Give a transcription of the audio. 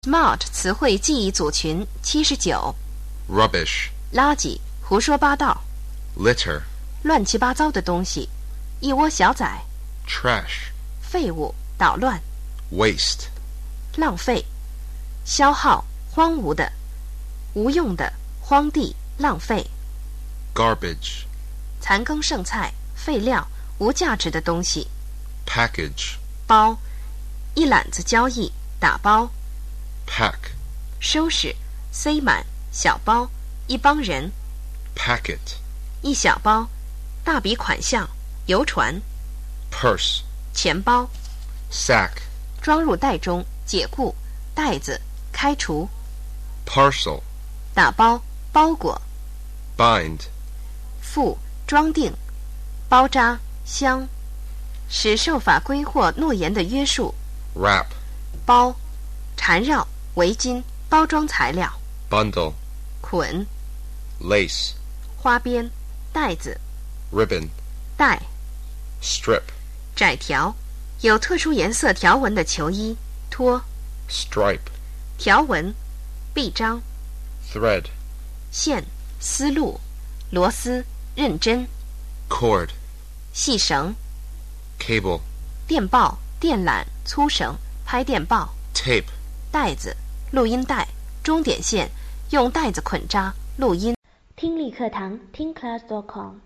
Smart 词汇记忆组群79。 Rubbish. 垃圾，胡说八道， Litter. 乱七八糟的东西，一窝小崽， Trash. 废物，捣乱， Waste. 浪费，消耗，荒芜的，无用的，荒地，浪费， Garbage. 残羹剩菜，废料，无价值的东西， Package. 包，一揽子交易，打包， Pack. 收拾，塞满，小包，一帮人， Packet. 一小包，大笔款项，邮传， Purse. 钱包， Sack. 装入袋中，解雇，袋子，开除， Parcel. 打包，包裹， Bind. 附，装订，包扎，箱，使受法规或诺言的约束， Wrap. 包，缠绕，围巾，包装材料， Bundle. 捆， Lace. 花边，带子， Ribbon. 带， Strip. 窄条，有特殊颜色条纹的球衣，拖， Stripe. 条纹，臂章， Thread. 线，丝路，螺丝，认真， Cord. 细绳， Cable. 电报，电缆，粗绳，拍电报， Tape. 带子，录音带，终点线，用带子捆扎，录音。 听力课堂听class.com